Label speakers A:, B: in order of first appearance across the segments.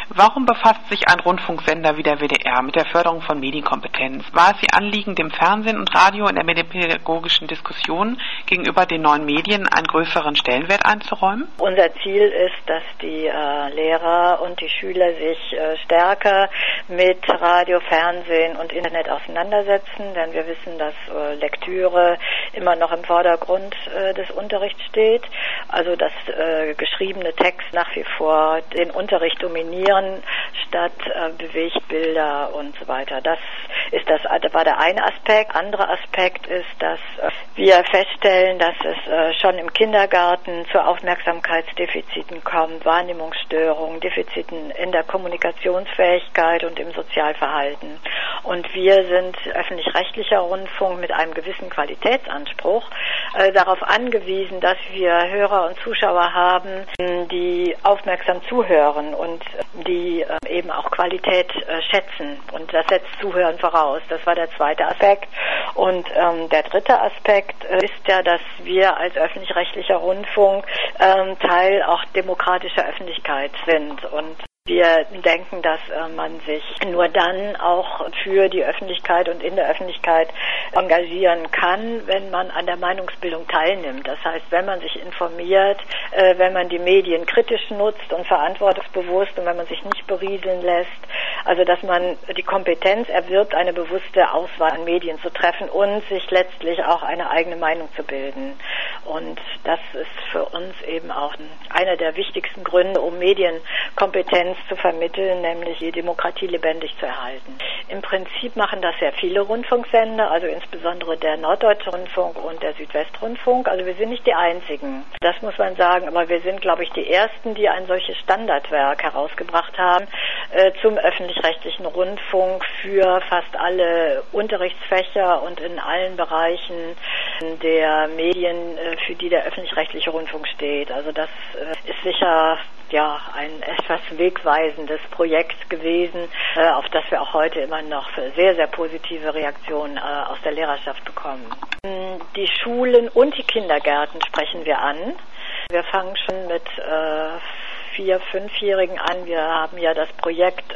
A: Warum befasst sich ein Rundfunksender wie der WDR mit der Förderung von Medienkompetenz? War es Ihr Anliegen, dem Fernsehen und Radio in der medienpädagogischen Diskussion gegenüber den neuen Medien einen größeren Stellenwert einzuräumen?
B: Unser Ziel ist, dass die Lehrer und die Schüler sich stärker mit Radio, Fernsehen und Internet auseinandersetzen, denn wir wissen, dass Lektüre immer noch im Vordergrund des Unterrichts steht, also dass geschriebene Texte nach wie vor den Unterricht dominieren statt Bewegtbilder und so weiter. Das war der eine Aspekt. Anderer Aspekt ist, dass wir feststellen, dass es schon im Kindergarten zu Aufmerksamkeitsdefiziten kommt, Wahrnehmungsstörungen, Defiziten in der Kommunikationsfähigkeit und im Sozialverhalten. Und wir sind öffentlich-rechtlicher Rundfunk mit einem gewissen Qualitätsanspruch darauf angewiesen, dass wir Hörer und Zuschauer haben, die aufmerksam zuhören und die eben auch Qualität schätzen. Und das setzt Zuhören voraus. Das war der zweite Aspekt. Und der dritte Aspekt ist ja, dass wir als öffentlich-rechtlicher Rundfunk Teil auch demokratischer Öffentlichkeit sind. Und wir denken, dass man sich nur dann auch für die Öffentlichkeit und in der Öffentlichkeit engagieren kann, wenn man an der Meinungsbildung teilnimmt. Das heißt, wenn man sich informiert, wenn man die Medien kritisch nutzt und verantwortungsbewusst und wenn man sich nicht berieseln lässt, also dass man die Kompetenz erwirbt, eine bewusste Auswahl an Medien zu treffen und sich letztlich auch eine eigene Meinung zu bilden. Und das ist für uns eben auch einer der wichtigsten Gründe, um Medienkompetenz zu vermitteln, nämlich die Demokratie lebendig zu erhalten. Im Prinzip machen das sehr viele Rundfunksender, also insbesondere der Norddeutsche Rundfunk und der Südwestrundfunk. Also wir sind nicht die Einzigen, das muss man sagen, aber wir sind, glaube ich, die Ersten, die ein solches Standardwerk herausgebracht haben zum öffentlich-rechtlichen Rundfunk für fast alle Unterrichtsfächer und in allen Bereichen der Medien, für die der öffentlich-rechtliche Rundfunk steht. Also das ist sicher ein etwas wegweisendes Projekt gewesen, auf das wir auch heute immer noch sehr, sehr positive Reaktionen aus der Lehrerschaft bekommen. Die Schulen und die Kindergärten sprechen wir an. Wir fangen schon mit 4-, 5-Jährigen an. Wir haben ja das Projekt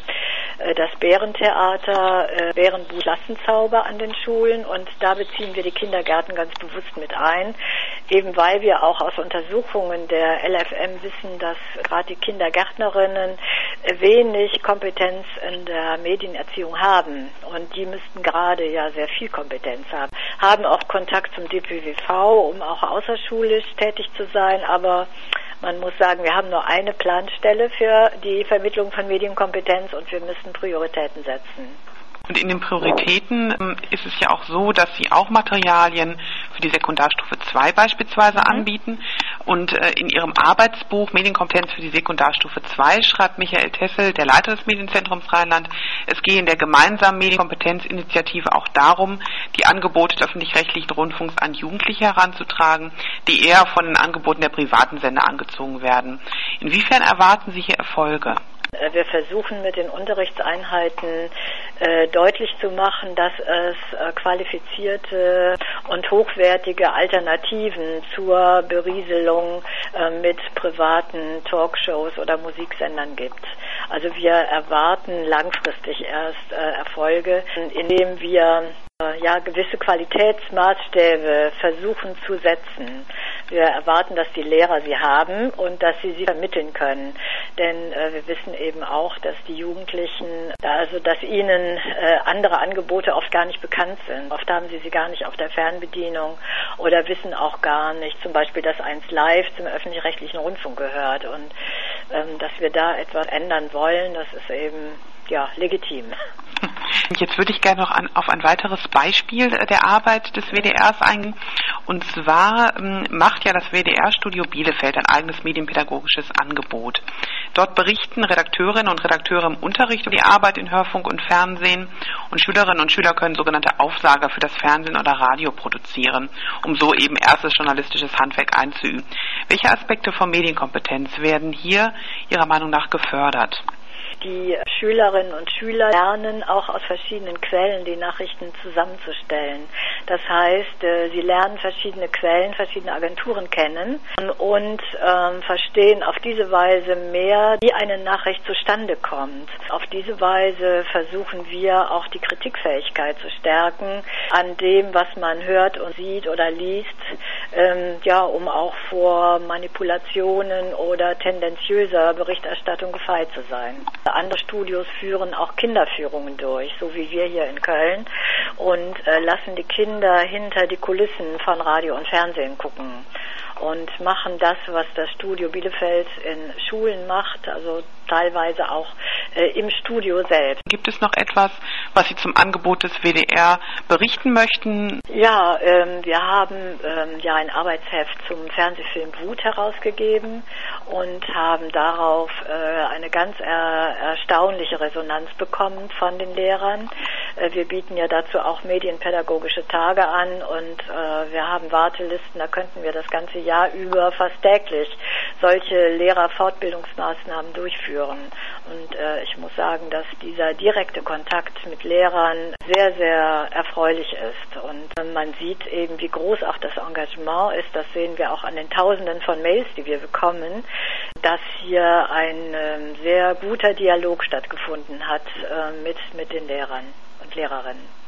B: das Bärentheater, Bärenbuch Klassenzauber an den Schulen und da beziehen wir die Kindergärten ganz bewusst mit ein, eben weil wir auch aus Untersuchungen der LFM wissen, dass gerade die Kindergärtnerinnen wenig Kompetenz in der Medienerziehung haben und die müssten gerade ja sehr viel Kompetenz haben auch Kontakt zum DPWV, um auch außerschulisch tätig zu sein, aber man muss sagen, wir haben nur eine Planstelle für die Vermittlung von Medienkompetenz und wir müssen Prioritäten setzen.
A: Und in den Prioritäten ist es ja auch so, dass Sie auch Materialien für die Sekundarstufe 2 beispielsweise anbieten. Und in Ihrem Arbeitsbuch Medienkompetenz für die Sekundarstufe 2 schreibt Michael Tessel, der Leiter des Medienzentrums Rheinland, es gehe in der gemeinsamen Medienkompetenzinitiative auch darum, die Angebote des öffentlich-rechtlichen Rundfunks an Jugendliche heranzutragen, die eher von den Angeboten der privaten Sender angezogen werden. Inwiefern erwarten Sie hier Erfolge?
B: Wir versuchen mit den Unterrichtseinheiten deutlich zu machen, dass es qualifizierte und hochwertige Alternativen zur Berieselung mit privaten Talkshows oder Musiksendern gibt. Also wir erwarten langfristig erst Erfolge, indem wir gewisse Qualitätsmaßstäbe versuchen zu setzen. Wir erwarten, dass die Lehrer sie haben und dass sie vermitteln können. Denn wir wissen eben auch, dass die Jugendlichen, dass ihnen andere Angebote oft gar nicht bekannt sind. Oft haben sie gar nicht auf der Fernbedienung oder wissen auch gar nicht, zum Beispiel, dass 1 Live zum öffentlich-rechtlichen Rundfunk gehört. Und dass wir da etwas ändern wollen, das ist eben legitim.
A: Jetzt würde ich gerne noch auf ein weiteres Beispiel der Arbeit des WDRs eingehen. Und zwar macht ja das WDR-Studio Bielefeld ein eigenes medienpädagogisches Angebot. Dort berichten Redakteurinnen und Redakteure im Unterricht über die Arbeit in Hörfunk und Fernsehen und Schülerinnen und Schüler können sogenannte Aufsager für das Fernsehen oder Radio produzieren, um so eben erstes journalistisches Handwerk einzuüben. Welche Aspekte von Medienkompetenz werden hier Ihrer Meinung nach gefördert?
B: Die Schülerinnen und Schüler lernen auch aus verschiedenen Quellen die Nachrichten zusammenzustellen. Das heißt, sie lernen verschiedene Quellen, verschiedene Agenturen kennen und verstehen auf diese Weise mehr, wie eine Nachricht zustande kommt. Auf diese Weise versuchen wir auch die Kritikfähigkeit zu stärken an dem, was man hört und sieht oder liest, um auch vor Manipulationen oder tendenziöser Berichterstattung gefeit zu sein. Andere Studios führen auch Kinderführungen durch, so wie wir hier in Köln, und lassen die Kinder hinter die Kulissen von Radio und Fernsehen gucken und machen das, was das Studio Bielefeld in Schulen macht, also teilweise auch im Studio selbst.
A: Gibt es noch etwas, was Sie zum Angebot des WDR berichten möchten?
B: Ja, wir haben ein Arbeitsheft zum Fernsehfilm Wut herausgegeben und haben darauf eine ganz erstaunliche Resonanz bekommen von den Lehrern. Wir bieten ja dazu auch medienpädagogische Tage an und wir haben Wartelisten, da könnten wir das ganze Jahr über fast täglich solche Lehrerfortbildungsmaßnahmen durchführen. Und ich muss sagen, dass dieser direkte Kontakt mit Lehrern sehr, sehr erfreulich ist. Und man sieht eben, wie groß auch das Engagement ist. Das sehen wir auch an den Tausenden von Mails, die wir bekommen, dass hier ein sehr guter Dialog stattgefunden hat mit den Lehrern und Lehrerinnen.